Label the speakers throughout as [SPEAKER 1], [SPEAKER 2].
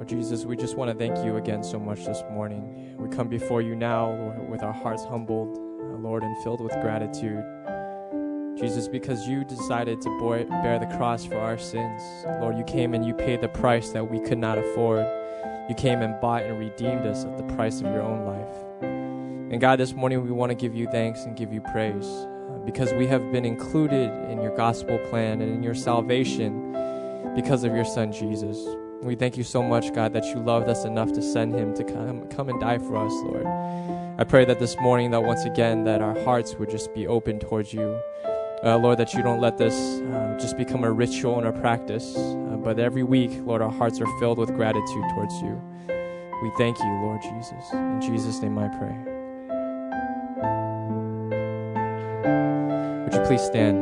[SPEAKER 1] Lord Jesus, we just want to thank you again so much this morning. We come before you now, Lord, with our hearts humbled, Lord, and filled with gratitude. Jesus, because you decided to bear the cross for our sins. Lord, you came and you paid the price that we could not afford. You came and bought and redeemed us at the price of your own life. And God, this morning we want to give you thanks and give you praise because we have been included in your gospel plan and in your salvation because of your Son, Jesus. We thank you so much, God, that you loved us enough to send him to come and die for us, Lord. I pray that this morning, that once again, that our hearts would just be open towards you. Lord, that you don't let this just become a ritual and a practice, but every week, Lord, our hearts are filled with gratitude towards you. We thank you, Lord Jesus. In Jesus' name I pray. Would you please stand?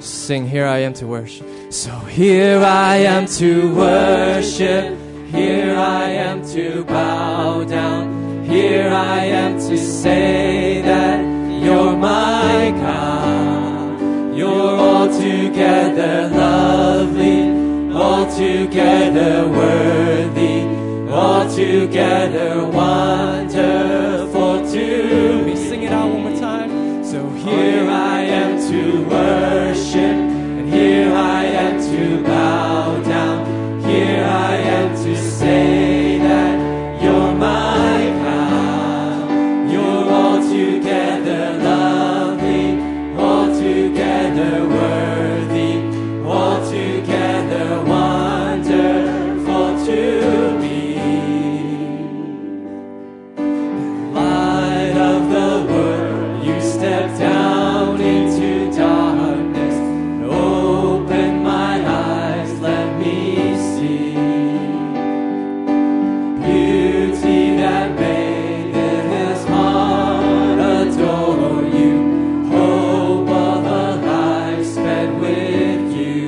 [SPEAKER 1] Sing, here I am to worship. So here I am to worship. Here I am to bow down. Here I am to say that you're my God. You're altogether lovely, altogether worthy, altogether wonderful to me. Sing it out one more time. So here I am to worship, and here I am to bow down. Here I am to say that you're my God. You're altogether lovely, altogether worthy, altogether wonderful to me. Light of the world, you stepped down into darkness and opened my eyes, let me see beauty that made this heart adore you, hope of a life spent with you.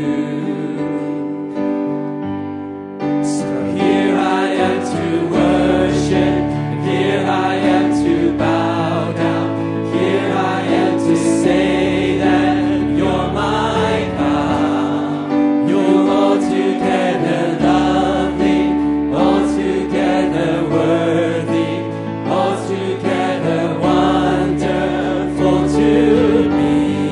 [SPEAKER 1] So here I am to worship, and here I am to bow down. Here I am to say that you're my God. You're altogether lovely, altogether worthy, altogether wonderful to me.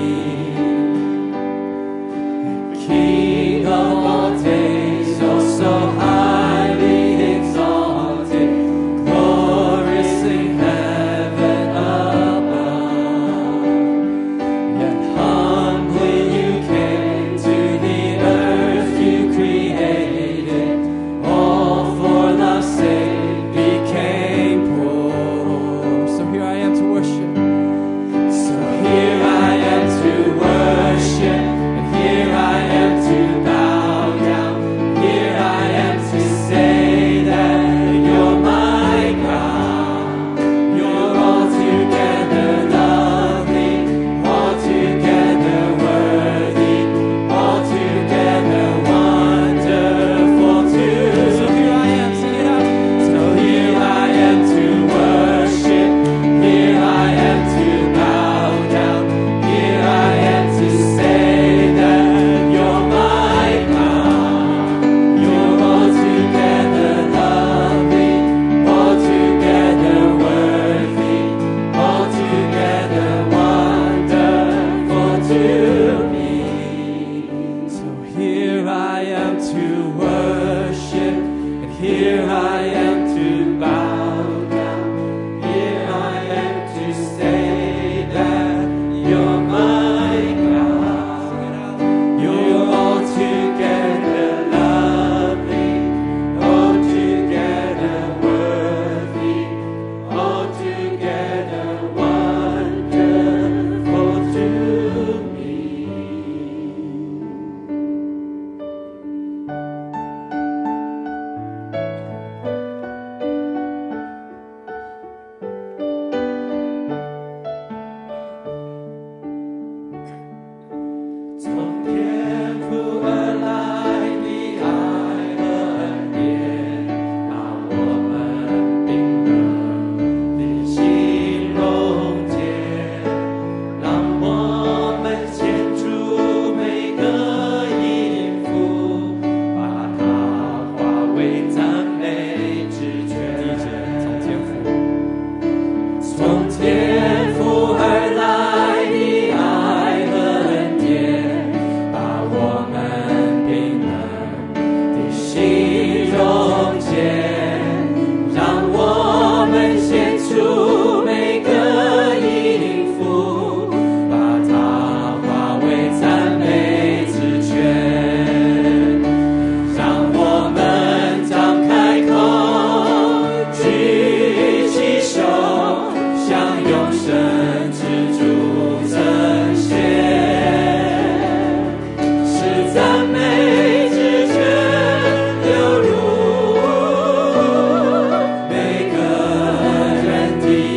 [SPEAKER 1] King of all days, oh so highly exalted, glorious in heaven above. Yet humbly you came to the earth you created, all for love's sake became poor. So here I am to worship. So here I am to worship, and here I am to bow down. Here I am to say that you're my God. You're altogether lovely, altogether worthy, altogether wonderful to. So here I am, sing it out. So here I am to worship. Here I am to bow down. Here I am to say that you're my God. You're altogether lovely, altogether worthy, altogether wonderful to me. So here I am to worship, and here I am to bow down. Here I am to say that you're my God. You're altogether lovely, altogether worthy, altogether wonderful to me. melody.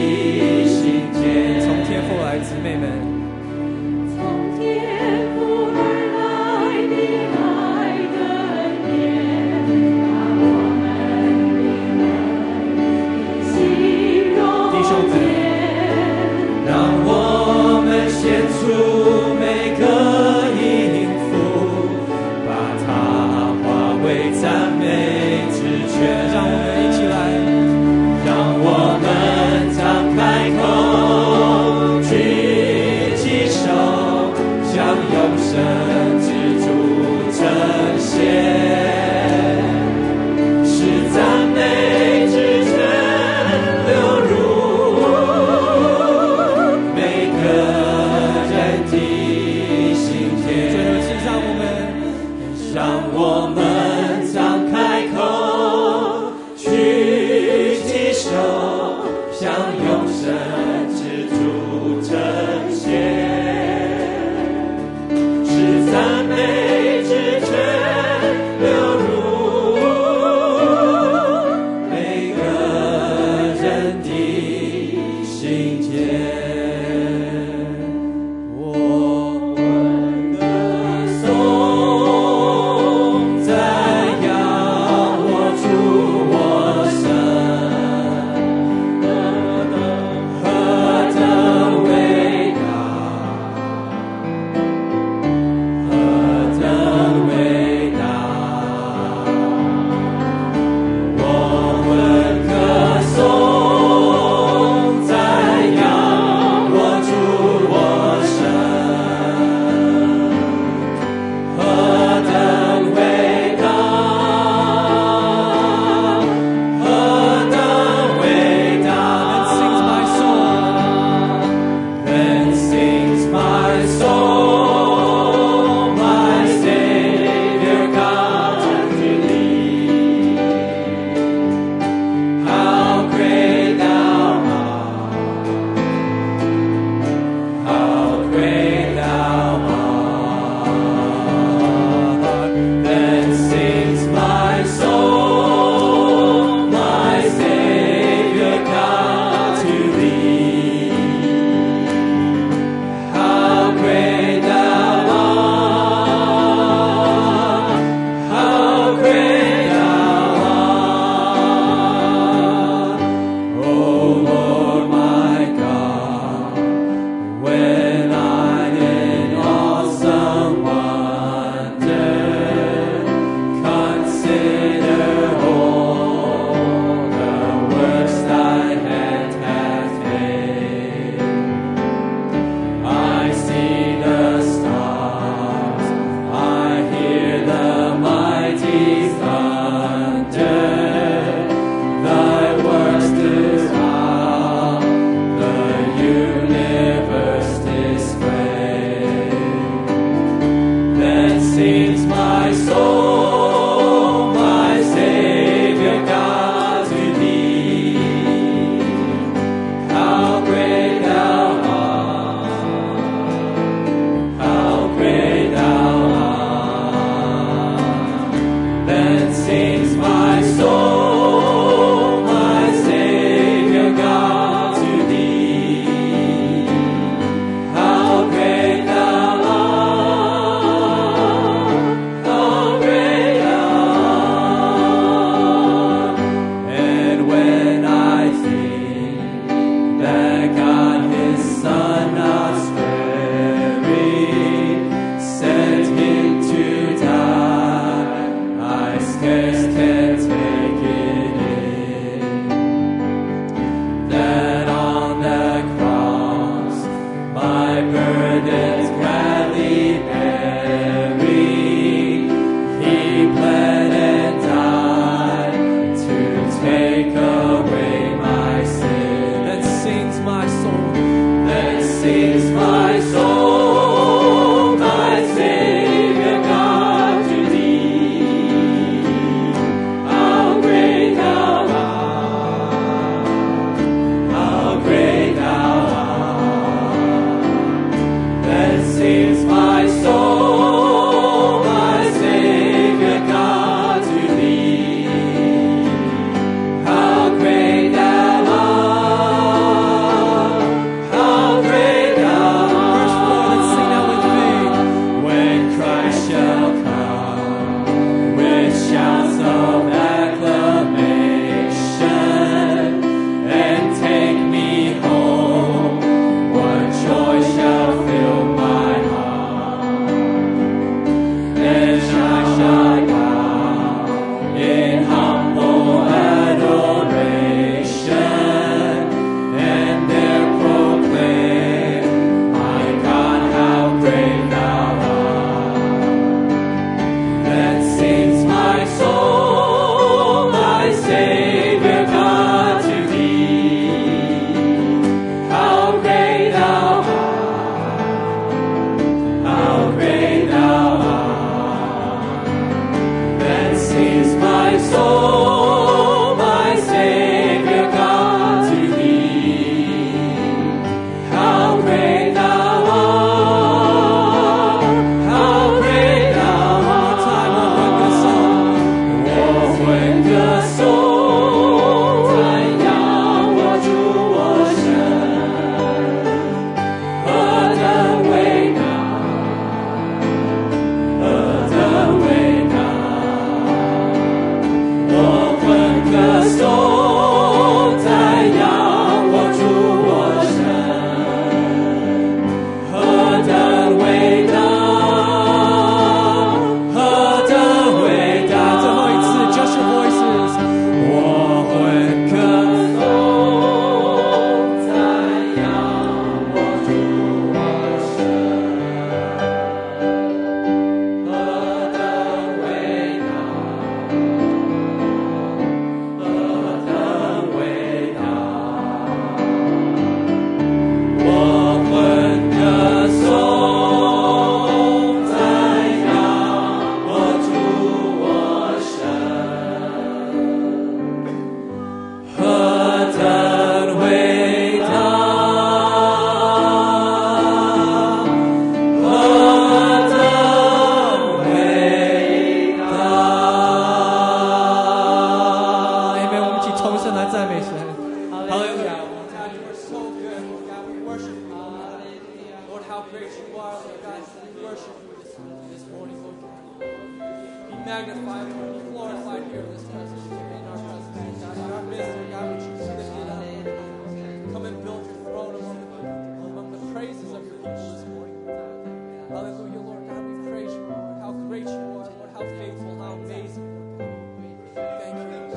[SPEAKER 1] 赞美神。哈利路亚。
[SPEAKER 2] God, you are so good, Lord God. We worship you, Lord. Lord, how great you are, Lord God. We worship you this morning, Lord God. Be magnified, Lord. Be glorified here in this presence, in our presence, Lord God. In our midst, Lord God, would you be lifted up, Lord God. Come and build your throne among the praises of your people this morning, Lord God. Hallelujah, Lord God. We praise you, Lord. How great you are, Lord. How faithful, how amazing, Lord God. Thank you, Lord.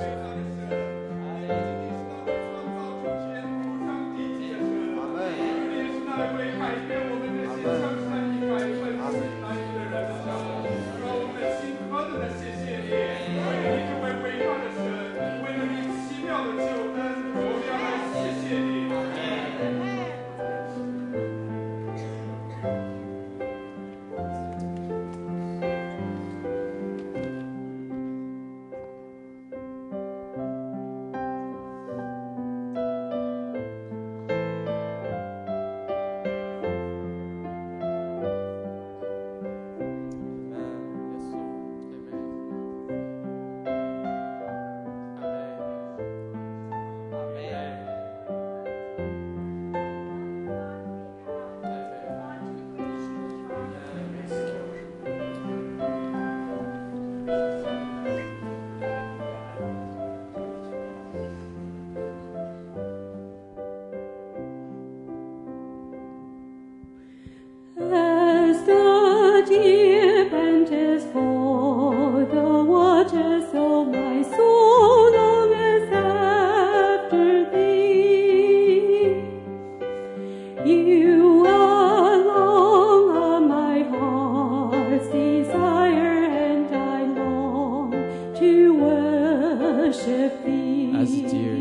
[SPEAKER 3] As the deer panteth for the water, so my soul longeth after thee. You alone are my heart's desire, and I long to worship thee.
[SPEAKER 1] As the deer.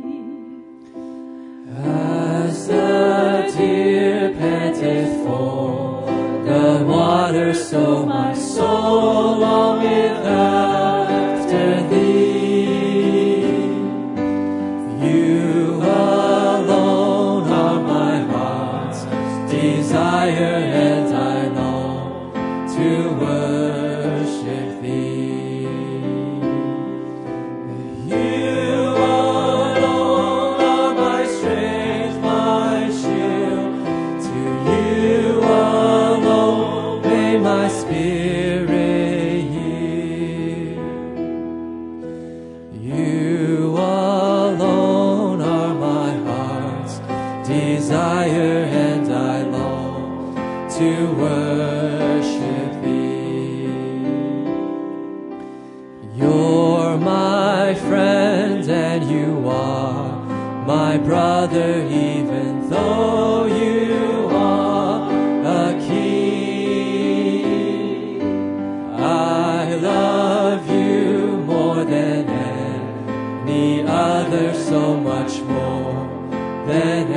[SPEAKER 4] As the deer panteth for the water, so my soul longeth after thee. You alone are my heart's desire, and I long to worship thee. You alone are my strength, my shield. To you alone may my spirit yield. You alone are my heart's desire, and I long to worship thee. You're my friend, and you are my brother, even though you are a king. I love you more than any other, so much more than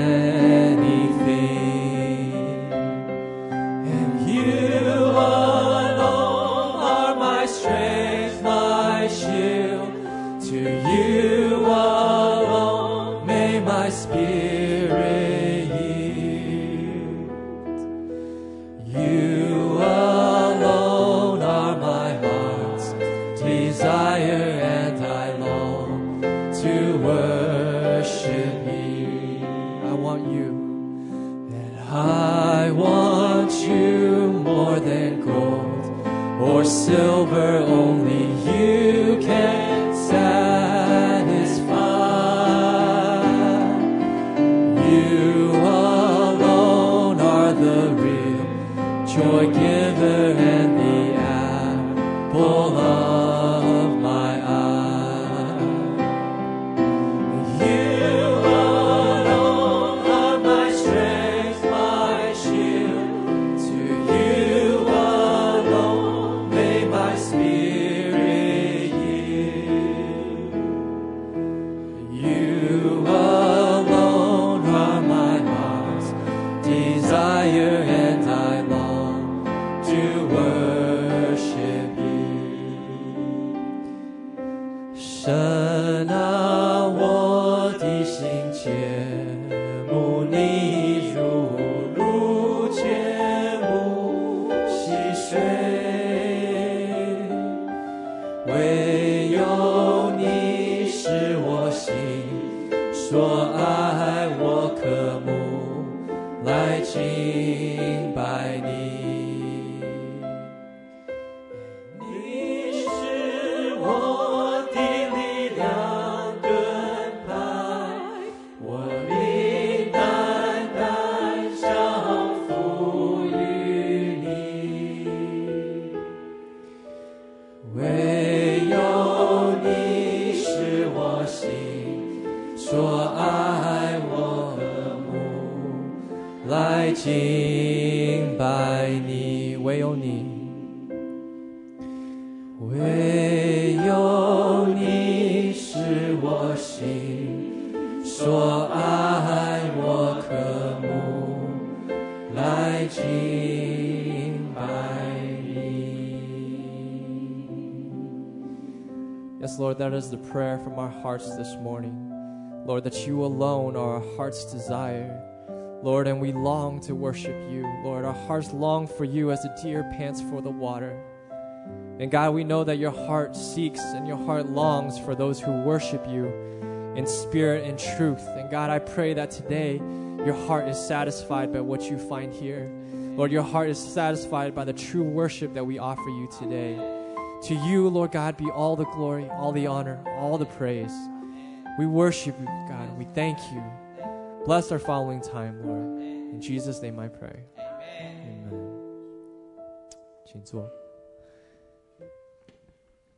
[SPEAKER 4] anything. And you alone are my strength, my shield. To you alone may my spirit yield. You alone are my heart's desire, and I long to worship you. I want you. And I want you more than gold or silver, only you can satisfy. You alone are the real joy giver and the apple of my eye. You alone are my strength, my shield. To you alone may my spirit yield. You alone are my heart's desire, and I long to worship you. 神啊，我的心切慕你如露切慕溪水，唯有你是我心说爱我渴慕来敬拜你，你是我的力量盾牌，我灵单单降服于你，唯有你是我心所爱我的慕来敬拜你，唯有你，唯有你是我心所爱我渴慕来敬拜你。
[SPEAKER 1] Yes, Lord, that is the prayer from our hearts this morning. Lord, that you alone are our heart's desire. Lord, and we long to worship you. Lord, our hearts long for you as the deer pants for the water. And God, we know that your heart seeks and your heart longs for those who worship you in spirit and truth. And God, I pray that today your heart is satisfied by what you find here. Lord, your heart is satisfied by the true worship that we offer you today. To you, Lord God, be all the glory, all the honor, all the praise. We worship you, God. We thank you. Bless our following time, Lord. In Jesus' name I pray. Amen. 请坐。